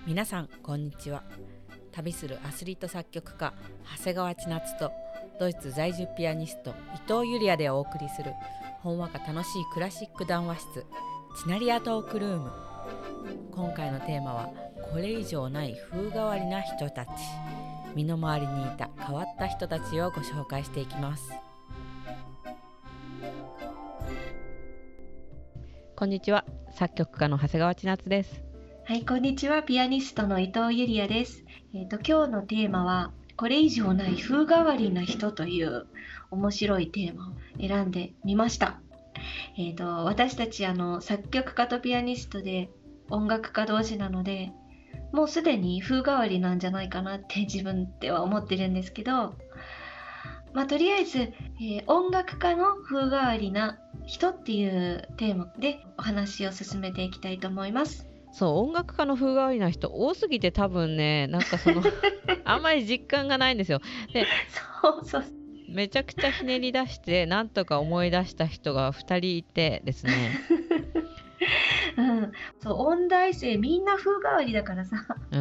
皆さんこんにちは。旅するアスリート作曲家長谷川千夏とドイツ在住ピアニスト伊藤ゆりやでお送りするほんわか楽しいクラシック談話室チナリアトークルーム。今回のテーマはこれ以上ない風変わりな人たち。身の回りにいた変わった人たちをご紹介していきます。こんにちは、作曲家の長谷川千夏です。 はい、こんにちは。ピアニストの伊藤ゆりやです。今日のテーマはこれ以上ない風変わりな人という面白いテーマを選んでみました。私たち作曲家とピアニストで音楽家同士なので、もうすでに風変わりなんじゃないかなって自分では思ってるんですけど、とりあえず、音楽家の風変わりな人っていうテーマでお話を進めていきたいと思います。 そう、音楽家の風変わりな人多すぎて多分ね、あんまり実感がないんですよ。で、 そうめちゃくちゃひねり出してなんとか思い出した人が2人いてですねそう、音大生みんな風変わりだからさ、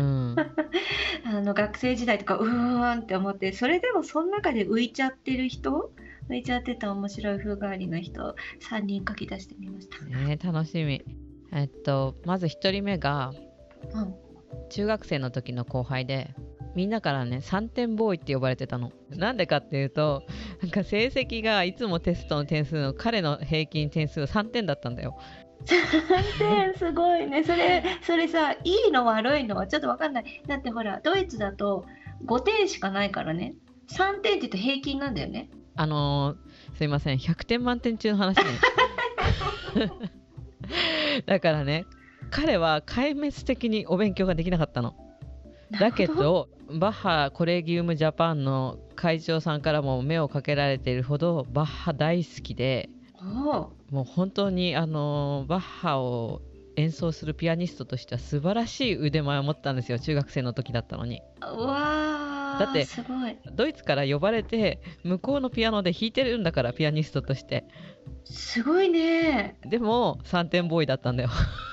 学生時代とかうーんって思って、それでもその中で浮いちゃってた面白い風変わりな人3人書き出してみました。 楽しみ。まず1人目が、中学生の時の後輩で、みんなからね3点ボーイって呼ばれてたの。なんでかっていうと、成績がいつもテストの点数の彼の平均点数3点だったんだよ。 3点すごいね。それさ、いいの悪いのはちょっと分かんない。だってほら、ドイツだと5点しかないからね。3点って言うと平均なんだよね。 すいません、100点満点中の話ねだからね、彼は壊滅的にお勉強ができなかったの。だけどバッハコレギウムジャパンの会長さんからも目をかけられているほどバッハ大好きで、もう本当にバッハを演奏するピアニストとしては素晴らしい腕前を持ったんですよ。中学生の時だったのに。だってすごい。 ドイツから呼ばれて向こうのピアノで弾いてるんだから、ピアニストとして。 すごいね。 でも3点ボーイだったんだよ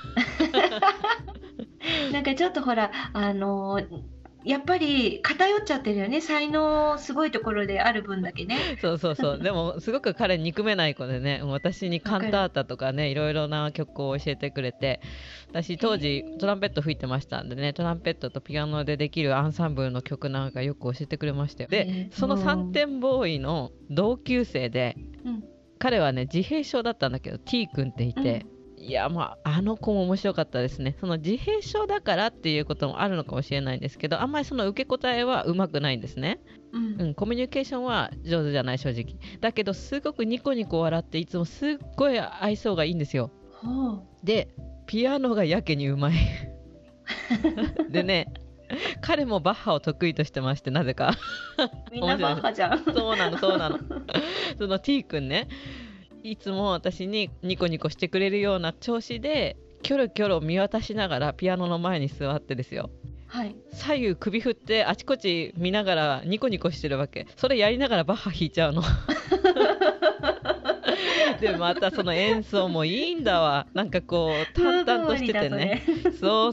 なんかちょっとほら、やっぱり偏っちゃってるよね。才能すごいところである分だけね。 そうでもすごく彼憎めない子でね、私にカンタータとかね、いろいろな曲を教えてくれて、私当時トランペット吹いてましたんでね、トランペットとピアノでできるアンサンブルの曲なんかよく教えてくれましたよ。で、その3点ボーイの同級生で、彼はね自閉症だったんだけど T 君っていて、いや、あの子も面白かったですね。その自閉症だからっていうこともあるのかもしれないんですけど、あんまりその受け答えはうまくないんですね。コミュニケーションは上手じゃない、正直。だけどすごくニコニコ笑って、いつもすっごい愛想がいいんですよ。で、ピアノがやけにうまいでね、彼もバッハを得意としてまして、なぜかみんなバッハじゃんそうなのその T 君ね、いつも私にニコニコしてくれるような調子でキョロキョロ見渡しながらピアノの前に座ってですよ、左右首振ってあちこち見ながらニコニコしてるわけ。それやりながらバッハ弾いちゃうのでまたその演奏もいいんだわ。なんかこう淡々としててねそう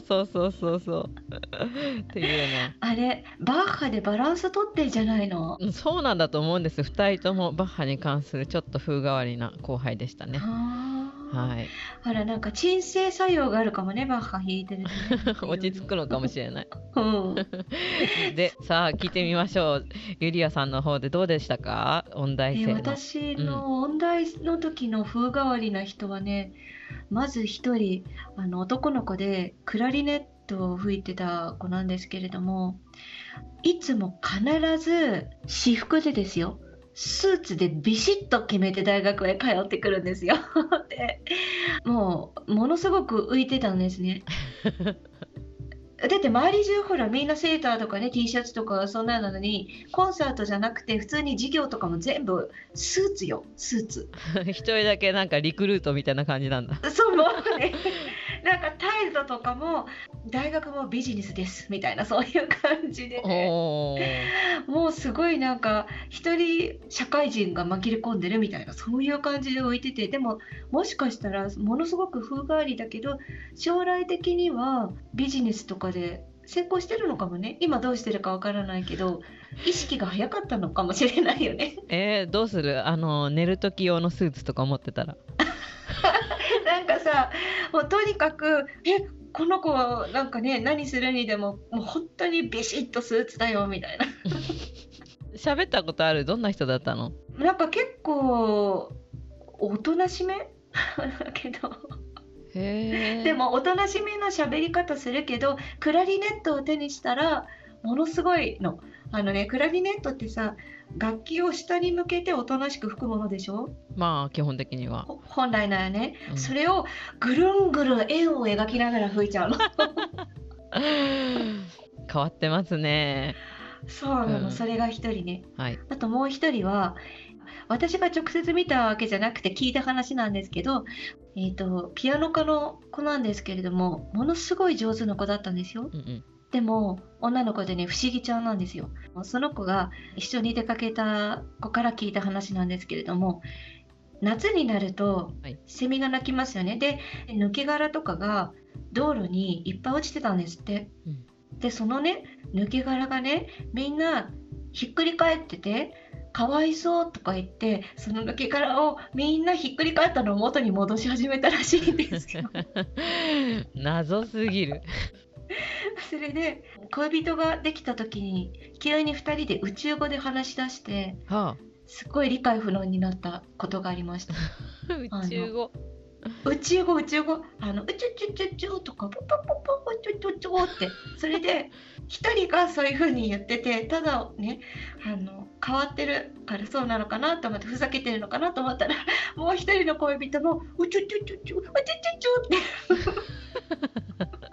っていうね。 あれ、バッハでバランス取ってんじゃないの？ そうなんだと思うんです。2人ともバッハに関するちょっと風変わりな後輩でしたね。 ほら、なんか鎮静作用があるかもね、バッハ弾いてると、ね、 落ち着くのかもしれないで、さあ聞いてみましょう。ゆりやさんの方でどうでしたか、音大生の。 私の音大の時の風変わりな人はね、まず一人男の子でクラリネットを吹いてた子なんですけれども、いつも必ず私服でですよ、スーツでビシッと決めて大学へ通ってくるんですよで、ものすごく浮いてたんですねだって周り中ほらみんなセーターとかね T シャツとかそんなのに、コンサートじゃなくて普通に授業とかも全部スーツよ、スーツ一人だけなんかリクルートみたいな感じなんだ。 そうもうねなんか態度とかも大学もビジネスですみたいな、そういう感じでね、 おー。 もうすごいなんか一人社会人が紛れ込んでるみたいな、そういう感じで置いてて、でももしかしたらものすごく風変わりだけど、将来的にはビジネスとかで成功してるのかもね。今どうしてるかわからないけど、意識が早かったのかもしれないよね。 どうする？寝る時用のスーツとか持ってたら。 なんかさ、もうとにかくこの子はなんかね、何するにでももう本当にビシッとスーツだよみたいな。 喋ったことある？どんな人だったの？ なんか結構おとなしめだけど、 へえ。 でもおとなしめの喋り方するけど、クラリネットを手にしたらものすごいの。クラリネットってさ、楽器を下に向けておとなしく吹くものでしょ。 まあ基本的には。 本来ならね、 うんそれをぐるんぐるん円を描きながら吹いちゃうの。 変わってますね。 そうなの、 うんそれが一人ね。 はい。 あともう一人は、私が直接見たわけじゃなくて聞いた話なんですけど、ピアノ科の子なんですけれども、ものすごい上手な子だったんですよ。 うんうん。 でも女の子でね、不思議ちゃんなんですよ。その子が一緒に出かけた子から聞いた話なんですけれども、夏になるとはいセミが鳴きますよね。で、抜け殻とかが道路にいっぱい落ちてたんですって。 うんで、そのね、抜け殻がね、みんなひっくり返ってて、かわいそうとか言って、その抜け殻をみんなひっくり返ったのを元に戻し始めたらしいんですよ。 謎すぎる。 それで、恋人ができた時に、急に2人で宇宙語で話し出して、 はすっごい理解不能になったことがありました。 あ、宇宙語。 宇宙語、宇宙語、うちゅちゅちゅちゅとか、ポポポポポチュチュチュって、それで、一人がそういう風に言ってて、ただね、変わってるからそうなのかなと思って、ふざけてるのかなと思ったら、もう一人の恋人も、うちゅちゅちゅちゅ、うちゅちゅちゅって、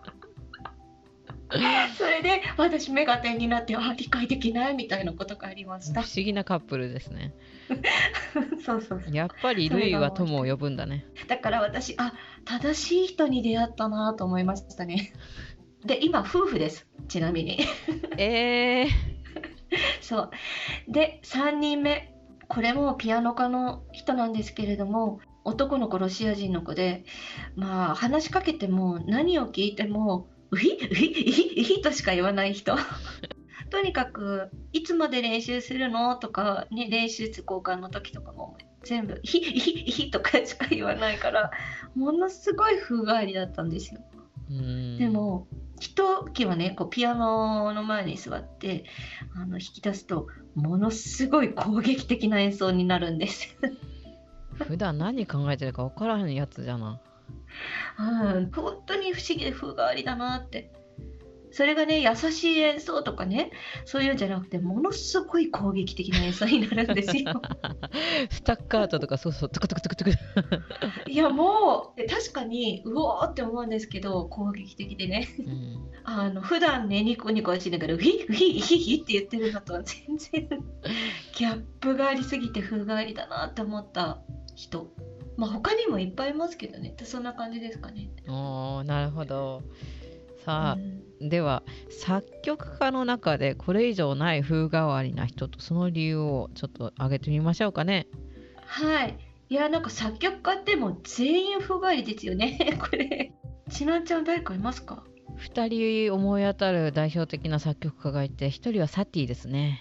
それで私目が点になって、理解できないみたいなことがありまし不た。 思議なカップルですね。 そうそうそう。 やっぱり類は友を呼ぶんだね。 だから私、正しい人に出会ったなと思いましたね。で、今、夫婦です。ちなみに。 えー、 そう。で、3人目。これもピアノ科の人なんですけれども、男の子、ロシア人の子で、まあ、話しかけても何を聞いても、ウヒウヒウヒウヒとしか言わない人。とにかく、いつまで練習するのとか、ね、練習室交換の時とかも全部、ヒヒヒヒとかしか言わないから、ものすごい風変わりだったんですよ。でも、ひときはね、こうピアノの前に座って弾き出すと、ものすごい攻撃的な演奏になるんです。 普段何考えてるか分からへんやつじゃな。 本当に不思議で風変わりだなって。それがね、優しい演奏とかね、そういうんじゃなくて、ものすごい攻撃的な演奏になるんですよ。 スタッカートとか、そうそう、トクトクトクトク。 いや、もう確かにうおーって思うんですけど、攻撃的でね。普段ね、ニコニコしながら、ウヒウヒウヒヒって言ってるのとは全然ギャップがありすぎて風変わりだなって思った人。まあ他にもいっぱいいますけどね、そんな感じですかね。 なるほど。さあ、では作曲家の中でこれ以上ない風変わりな人とその理由をちょっと挙げてみましょうかね。 はい。いや、なんか作曲家ってもう全員風変わりですよね。これ。ちなちゃん誰かいますか ？2人思い当たる代表的な作曲家がいて、1人はサティですね。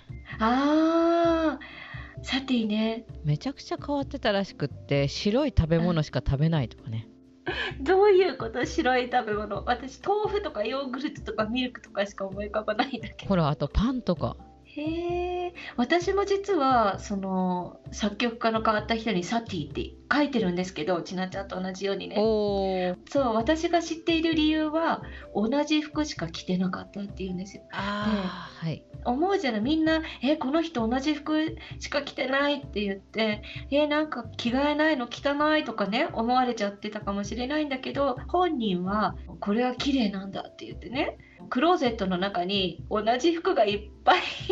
サティね。 めちゃくちゃ変わってたらしくって、白い食べ物しか食べないとかね。 どういうこと？白い食べ物。私豆腐とかヨーグルトとかミルクとかしか思い浮かばないんだけど。 ほら、あとパンとか。 へえ。私も実はその作曲家の変わった人にサティって書いてるんですけど、ちなちゃんと同じようにね。そう、私が知っている理由は同じ服しか着てなかったっていうんですよ。 はい。 思うじゃない、みんなこの人同じ服しか着てないって言ってなんか着替えないの汚いとかね思われちゃってたかもしれないんだけど、本人はこれは綺麗なんだって言ってね、クローゼットの中に同じ服がいっぱい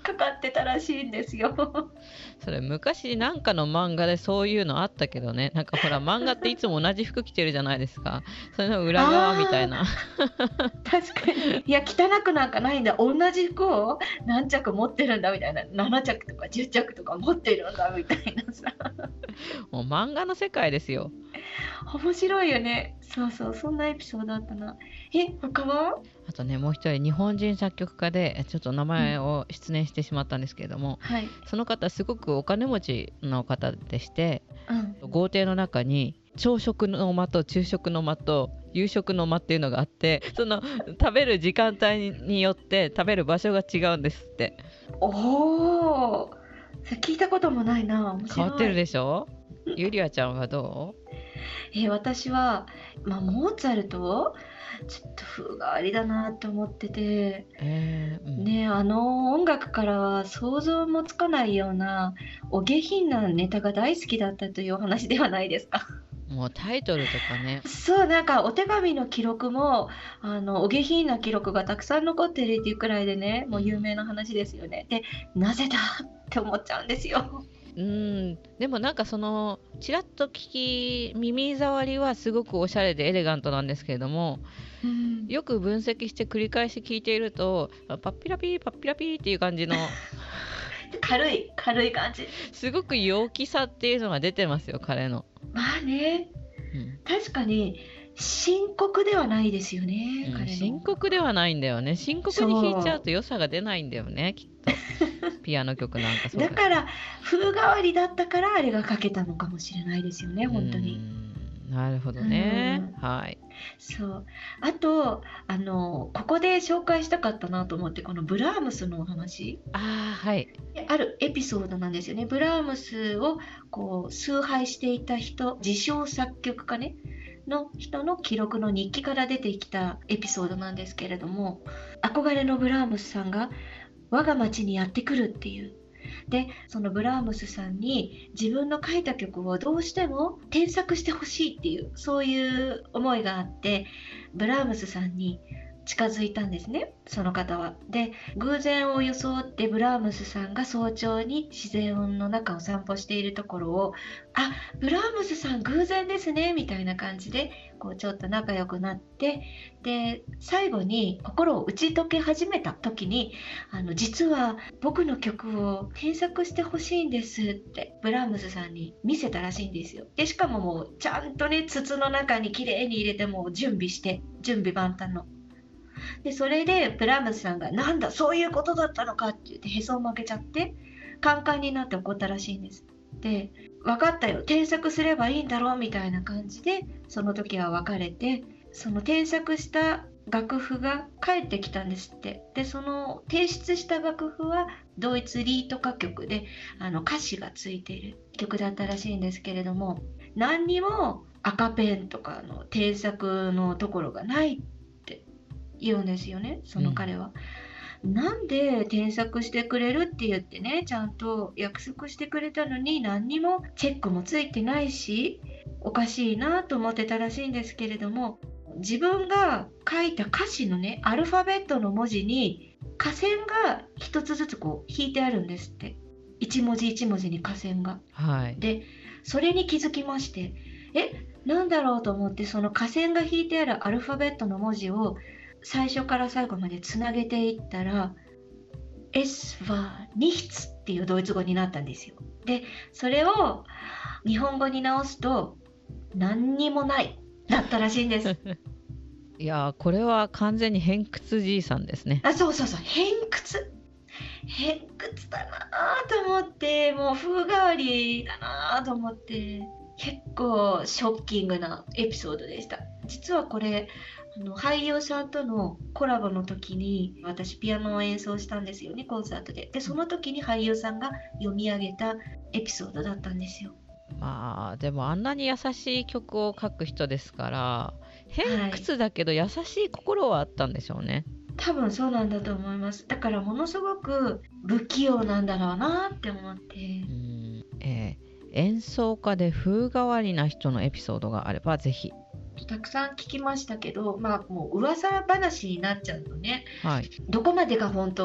かかってたらしいんですよ。 それ昔なんかの漫画でそういうのあったけどね。なんかほら漫画っていつも同じ服着てるじゃないですか。それの裏側みたいな。 確かに。いや、汚くなんかないんだ。同じ服を何着持ってるんだみたいな。7着とか10着とか持ってるんだみたいなさ。 もう漫画の世界ですよ。 面白いよね。そうそう、そんなエピソードあったな。他は？ あとね、もう一人日本人作曲家でちょっと名前を失念してしまったんですけれども、 はい。 その方すごくお金持ちの方でして、 うん。 豪邸の中に朝食の間と昼食の間と夕食の間っていうのがあって、その食べる時間帯によって食べる場所が違うんですって。 おお、それ聞いたこともないな。面白い。 変わってるでしょ。ゆりあちゃんはど私は、モーツァルトちょっと風変わりだなと思ってて、 うんね、あの音楽からは想像もつかないようなお下品なネタが大好きだったというお話ではないですか。 もうタイトルとかね。 そう、なんかお手紙の記録もお下品な記録がたくさん残ってるっていうくらいでね、もう有名な話ですよね。で、なぜだって思っちゃうんですよ。 でもなんかそのちらっと耳障りはすごくおしゃれでエレガントなんですけれども、よく分析して繰り返し聞いているとパッピラピーパッピラピーっていう感じの軽い感じ。 すごく陽気さっていうのが出てますよ、彼の。 まあね、確かに深刻ではないですよね、彼の。 深刻ではないんだよね。深刻に弾いちゃうと良さが出ないんだよね、きっと。ピアノ曲なんかそうだから風変わりだったからあれが書けたのかもしれないですよね、本当に。 なるほどね。はい。 そう。あとここで紹介したかったなと思って、このブラームスのお話。 はい。 あるエピソードなんですよね。ブラームスをこう崇拝していた人、自称作曲家ねの人の記録の日記から出てきたエピソードなんですけれども、憧れのブラームスさんが我が町にやってくるっていう。で、そのブラームスさんに自分の書いた曲をどうしても添削してほしいっていう、そういう思いがあって、ブラームスさんに近づいたんですね、その方は。で、偶然を装ってブラームスさんが早朝に自然の中を散歩しているところを、ブラームスさん偶然ですねみたいな感じでこうちょっと仲良くなって、で最後に心を打ち解け始めた時に、実は僕の曲を添削してほしいんですってブラームスさんに見せたらしいんですよ。でしかももうちゃんとね、筒の中にきれいに入れて、もう準備万端の。でそれでブラームスさんが、なんだそういうことだったのかって言ってへそを曲げちゃってカンカンになって怒ったらしいんです。で、分かったよ、添削すればいいんだろうみたいな感じでその時は別れて、その添削した楽譜が返ってきたんですって。でその提出した楽譜はドイツリート歌曲で歌詞がついている曲だったらしいんですけれども、何にも赤ペンとかの添削のところがないって言うんですよね、その彼は。なんで添削してくれるって言ってね、ちゃんと約束してくれたのに何にもチェックもついてないし、おかしいなと思ってたらしいんですけれども、自分が書いた歌詞のね、アルファベットの文字に下線が一つずつこう引いてあるんですって。一文字一文字に下線が。で、それに気づきまして、なんだろうと思って、その下線が引いてあるアルファベットの文字を最初から最後までつなげていったら、Es war nichts っていうドイツ語になったんですよ。で、それを日本語に直すと、何にもないだったらしいんです。 いや、これは完全に偏屈じいさんですね。 そう、偏屈だなと思って、もう風変わりだなと思って、結構ショッキングなエピソードでした。実はこれ俳優さんとのコラボの時に私ピアノを演奏したんですよね、コンサートで。でその時に俳優さんが読み上げたエピソードだったんですよ。 でもあんなに優しい曲を書く人ですから、偏屈だけど優しい心はあったんでしょうね。 多分そうなんだと思います。だからものすごく不器用なんだろうなって思って。 演奏家で風変わりな人のエピソードがあればぜひ。 たくさん聞きましたけど、もう噂話になっちゃうとね、 はい、 どこまでが本当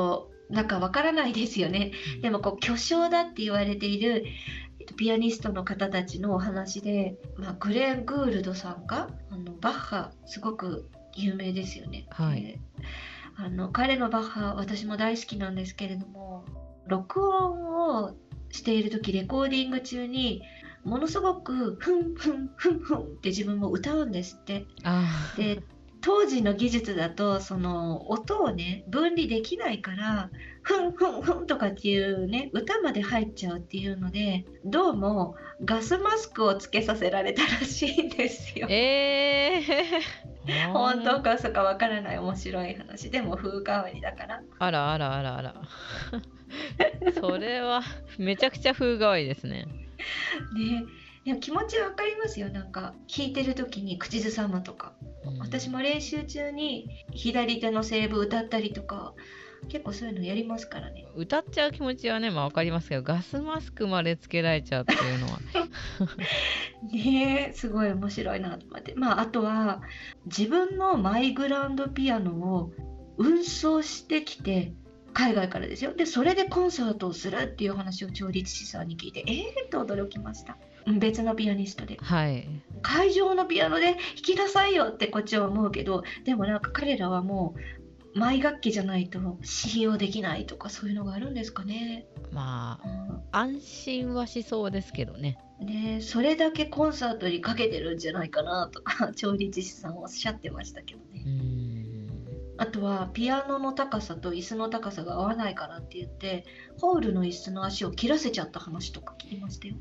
なんかわからないですよね。でもこう巨匠だって言われているピアニストの方たちのお話で、グレン・グールドさんがバッハすごく有名ですよね。 はい。 で彼のバッハ私も大好きなんですけれども、録音をしている時レコーディング中にものすごくふんふんふんふんって自分も歌うんですって。 あで当時の技術だとその音をね分離できないからふんふんふんとかっていうね歌まで入っちゃうっていうので、どうもガスマスクをつけさせられたらしいんですよ。 え本当か嘘かわからない面白い話でも風変わりだから。 あらあらあらあら。それはめちゃくちゃ風変わりですね。 ね、でも気持ちわかりますよ。なんか弾いてる時に口ずさむとか、私も練習中に左手のセーブ歌ったりとか結構そういうのやりますからね。 歌っちゃう気持ちはね、わかりますけど、ガスマスクまでつけられちゃうっていうのは。 ねえ、すごい面白いなと思って。あとは自分のマイグランドピアノを運送してきて、海外からですよ。でそれでコンサートをするっていう話を調律師さんに聞いてと驚きました。別のピアニストではい。 会場のピアノで弾きなさいよってこっちは思うけど、でもなんか彼らはもうマイ楽器じゃないと使用できないとかそういうのがあるんですかね。 安心はしそうですけどね。 それだけコンサートにかけてるんじゃないかなとか調律師さんおっしゃってましたけどね。あとはピアノの高さと椅子の高さが合わないからって言ってホールの椅子の足を切らせちゃった話とか聞きましたよ。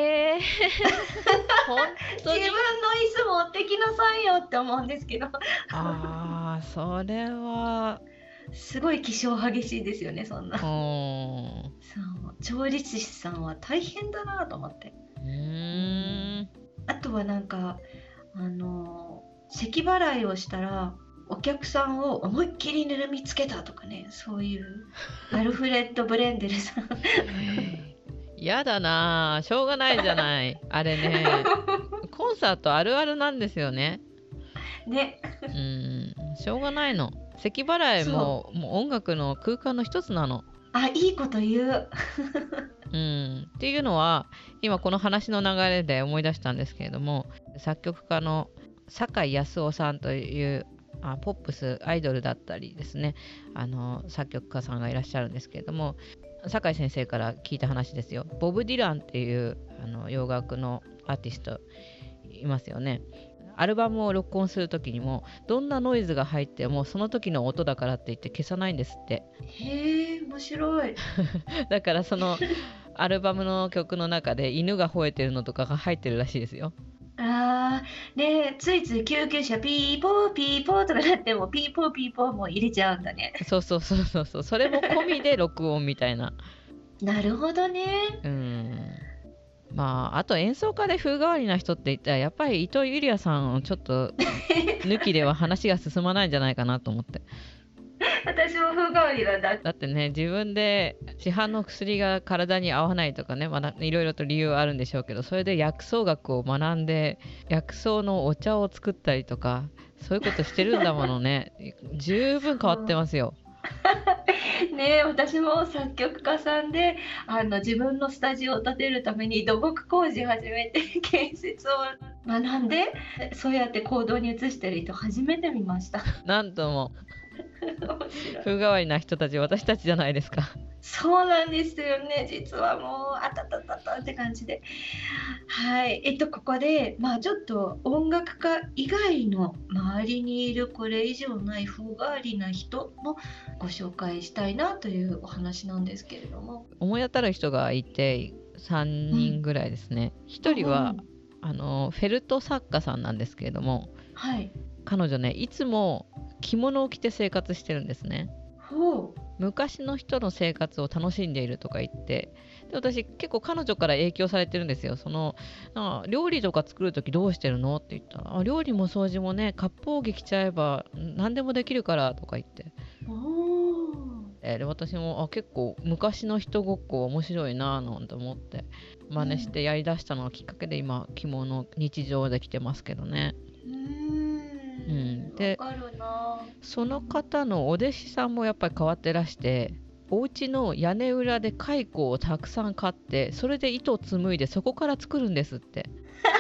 本当に自分の椅子持ってきなさいよって思うんですけど。 それはすごい気性激しいですよね、そんな。 そう調律師さんは大変だなと思って。あとはなんか咳払いをしたらお客さんを思いっきりぬるみつけたとかね、そういうアルフレッド・ブレンデルさん。 やだな、しょうがないじゃない。あれね、コンサートあるあるなんですよね。 ね。 しょうがないの。咳払いもう音楽の空間の一つなの。 いいこと言う。 っていうのは今この話の流れで思い出したんですけれども、作曲家の酒井康夫さんというポップスアイドルだったりですね、作曲家さんがいらっしゃるんですけれども、酒井先生から聞いた話ですよ。ボブ・ディランっていう洋楽のアーティストいますよね。アルバムを録音する時にもどんなノイズが入ってもその時の音だからって言って消さないんですって。 へえ、面白い。 だからそのアルバムの曲の中で犬が吠えてるのとかが入ってるらしいですよ。 ついつい救急車ピーポーピーポーとかなってもピーポーピーポーも入れちゃうんだね。 そうそれも込みで録音みたいな。 なるほどね。 あと演奏家で風変わりな人って言ったらやっぱり伊藤ゆりやさんをちょっと抜きでは話が進まないんじゃないかなと思って。 私も風変わりなんだ。 だってね、自分で市販の薬が体に合わないとかね、いろいろと理由はあるんでしょうけど、それで薬草学を学んで薬草のお茶を作ったりとかそういうことしてるんだものね。十分変わってますよ。 私も作曲家さんで自分のスタジオを建てるために土木工事始めて建設を学んでそうやって行動に移してる人初めて見ました。 なんとも風変わりな人たち私たちじゃないですか。 そうなんですよね。実はもうあたたたたって感じで、ここでちょっと音楽家以外の周りにいるこれ以上ない風変わりな人もご紹介したいなというお話なんですけれども、 思い当たる人がいて3人ぐらいですね。1人はフェルト作家さんなんですけれども、彼女ねいつも着物を着て生活してるんですね。昔の人の生活を楽しんでいるとか言って、で私結構彼女から影響されてるんですよ。料理とか作る時どうしてるのって言ったら、料理も掃除もね割烹着着ちゃえば何でもできるからとか言って、で私も結構昔の人ごっこ面白いなぁなんて思って真似してやりだしたのがきっかけで今着物日常で着てますけどね。でその方のお弟子さんもやっぱり変わってらして、 お家の屋根裏で蚕をたくさん飼って、それで糸を紡いでそこから作るんですって。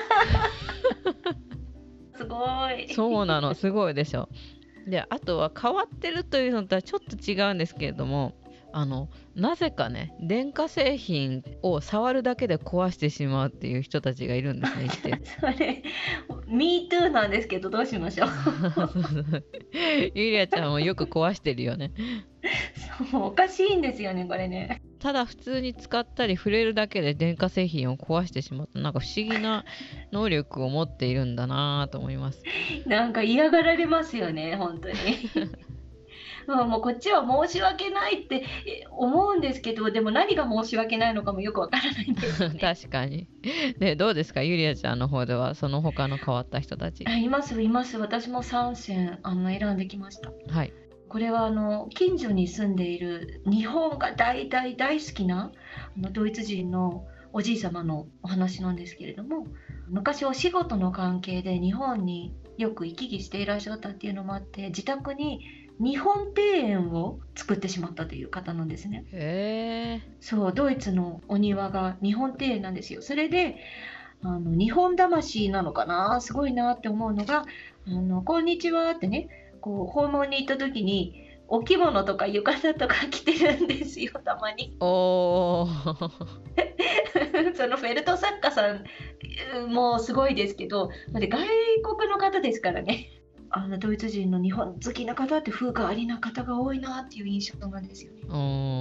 すごい。 そうなの、すごいでしょ。で、あとは変わってるというのとはちょっと違うんですけれども、なぜかね、電化製品を触るだけで壊してしまうっていう人たちがいるんですね、一定。 それ Me too なんですけど、どうしましょう。 そうそうゆりあちゃんもよく壊してるよね。 そう、おかしいんですよね、これね。 ただ普通に使ったり触れるだけで電化製品を壊してしまった、なんか不思議な能力を持っているんだなと思います。 なんか嫌がられますよね、本当に。もうこっちは申し訳ないって思うんですけど、でも何が申し訳ないのかもよくわからないんですよね。 確かに。で、どうですか、ゆりあちゃんの方ではその他の変わった人たち。 いますいます。私も3選選んできました。 はい。 これは近所に住んでいる日本が大大大好きなドイツ人のおじい様のお話なんですけれども、昔お仕事の関係で日本によく行き来していらっしゃったっていうのもあって、自宅に日本庭園を作ってしまったという方なんですね。 へえ。 そう、ドイツのお庭が日本庭園なんですよ。それで日本魂なのかな、すごいなって思うのが、こんにちはってね、こう訪問に行った時にお着物とか浴衣とか着てるんですよ、たまに。 おー。 そのフェルト作家さんもすごいですけど、外国の方ですからね。ドイツ人の日本好きな方って風変わりな方が多いなっていう印象なんですよね。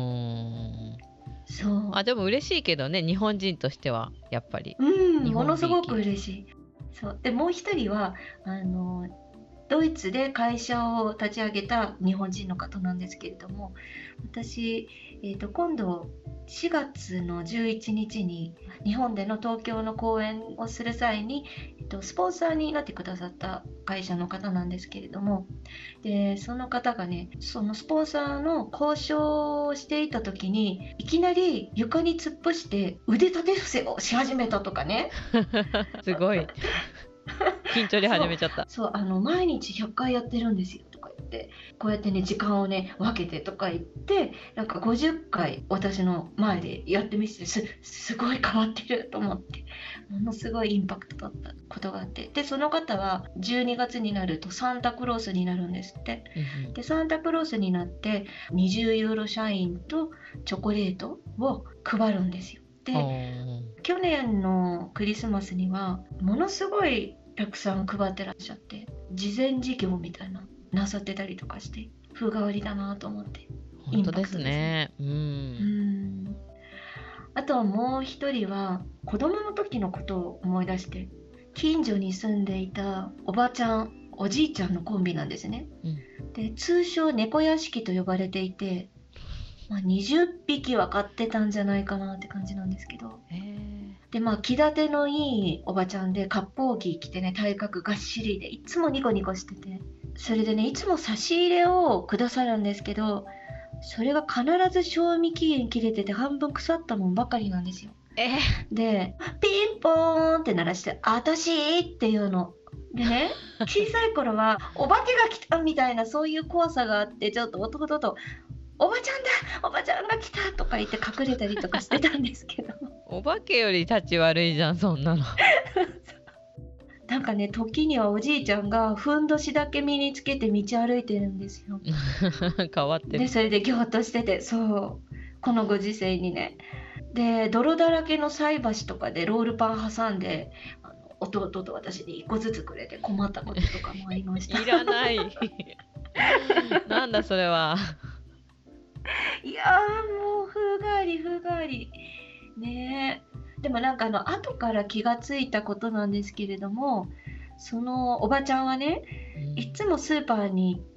そう。 あ、でも嬉しいけどね、日本人としてはやっぱり。 ものすごく嬉しい。そうで、もう一人はドイツで会社を立ち上げた日本人の方なんですけれども、私、今度4月の11日に日本での東京の講演をする際に、スポンサーになってくださった会社の方なんですけれども、でその方がね、そのスポンサーの交渉をしていた時にいきなり床に突っ伏して腕立て伏せをし始めたとかね。 すごい。筋トレ始めちゃった。 そう毎日100回やってるんですよとか言って、こうやってね時間をね分けてとか言って、なんか50回私の前でやってみせて、すごい変わってると思って、ものすごいインパクトだったことがあって、でその方は12月になるとサンタクロースになるんですって。でサンタクロースになって20ユーロ社員とチョコレートを配るんですよ。で去年のクリスマスにはものすごいたくさん配ってらっしゃって、事前事業みたいななさってたりとかして、風変わりだなと思って。 本当ですね。 あとはもう一人は子供の時のことを思い出して、近所に住んでいたおばちゃんおじいちゃんのコンビなんですね。で通称猫屋敷と呼ばれていて、20匹は飼ってたんじゃないかなって感じなんですけど、で気立てのいいおばちゃんで、割烹着着てね、体格がっしりでいつもニコニコしてて、それでねいつも差し入れをくださるんですけど、それが必ず賞味期限切れてて半分腐ったもんばかりなんですよ。でピンポーンって鳴らして「あたし」っていうのでね、小さい頃はお化けが来たみたいなそういう怖さがあって、ちょっと弟とおばちゃんだ、おばちゃんが来たとか言って隠れたりとかしてたんですけどお化けより立ち悪いじゃん、そんなの。 なんかね、時にはおじいちゃんがふんどしだけ身につけて道歩いてるんですよ。 変わってる。 でそれでギョッとしてて、そうこのご時世にね。で泥だらけの菜箸とかでロールパン挟んで弟と私に1個ずつくれて困ったこととかもありました。 いらない。なんだそれは。 いやもう風変わり風変わりね。でもなんか後から気がついたことなんですけれども、そのおばちゃんはね、いつもスーパーに行って、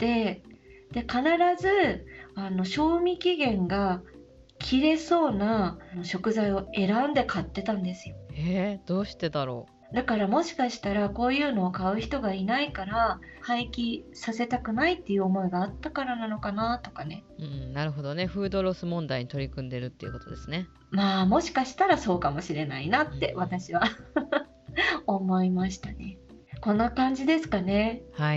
で必ず賞味期限が切れそうな食材を選んで買ってたんですよ。 どうしてだろう。だからもしかしたらこういうのを買う人がいないから廃棄させたくないっていう思いがあったからなのかなとかね。 なるほどね。フードロス問題に取り組んでるっていうことですね。 もしかしたらそうかもしれないなって私は思いましたね。こんな感じですかね。 はい。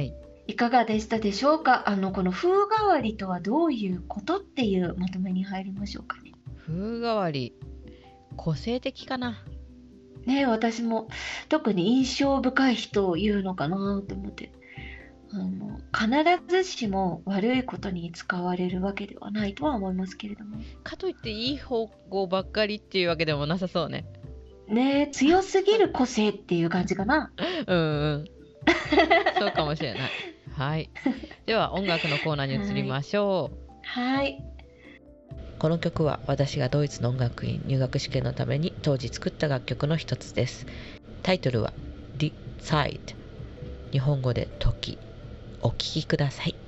いかがでしたでしょうか。この風変わりとはどういうことっていうまとめに入りましょうかね。 風変わり、個性的かな。 ね、私も特に印象深い人を言うのかなと思って。必ずしも悪いことに使われるわけではないとは思いますけれども。 かといっていい方向ばっかりっていうわけでもなさそうね。 ね、強すぎる個性っていう感じかな。 うんうん。そうかもしれない。はい。では音楽のコーナーに移りましょう。 はい。 この曲は私がドイツの音楽院入学試験のために当時作った楽曲の一つです。タイトルは The Side。日本語で時。お聴きください。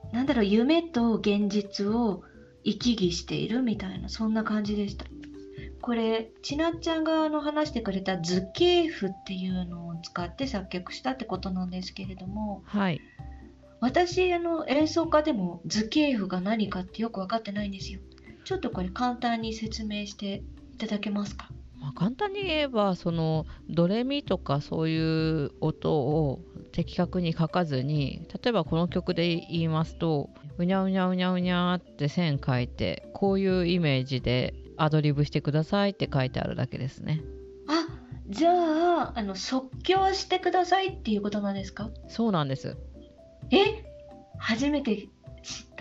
なんだろう、夢と現実を行き来しているみたいな、そんな感じでした。これちなっちゃんが話してくれた図形譜っていうのを使って作曲したってことなんですけれども、 はい。 私演奏家でも図形譜が何かってよく分かってないんですよ。ちょっとこれ簡単に説明していただけますか？ まあ、簡単に言えばそのドレミとかそういう音を的確に書かずに、例えばこの曲で言いますとうにゃうにゃうにゃうにゃって線書いて、こういうイメージでアドリブしてくださいって書いてあるだけですね。 あ、じゃあ、即興してくださいっていうことなんですか？ そうなんです。 え、初めて知った。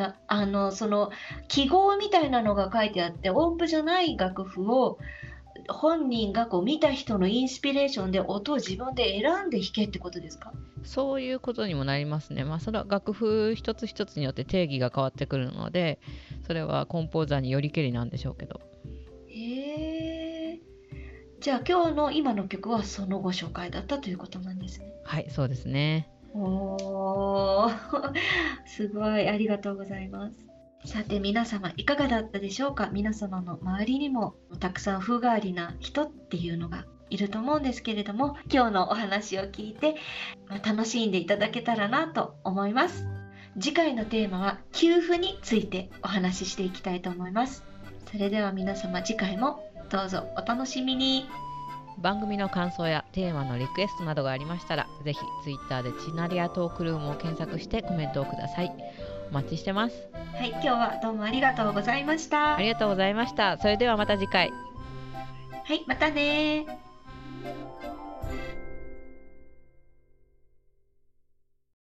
その記号みたいなのが書いてあって、音符じゃない楽譜を本人がこう見た人のインスピレーションで音を自分で選んで弾けってことですか？ そういうことにもなりますね。まあそれは楽譜一つ一つによって定義が変わってくるので、それはコンポーザーによりけりなんでしょうけど。 へえ。じゃあ今日の今の曲はそのご紹介だったということなんですね。 はい、そうですね。 おーすごい、ありがとうございます。さて皆様いかがだったでしょうか？皆様の周りにもたくさん風変わりな人っていうのがいると思うんですけれども、今日のお話を聞いて楽しんでいただけたらなと思います。次回のテーマは給付についてお話ししていきたいと思います。それでは皆様次回もどうぞお楽しみに。 番組の感想やテーマのリクエストなどがありましたら、ぜひツイッターでチナリアトークルームを検索してコメントをください。お待ちしてます。 はい、今日はどうもありがとうございました。 ありがとうございました。それではまた次回。 はい、またね。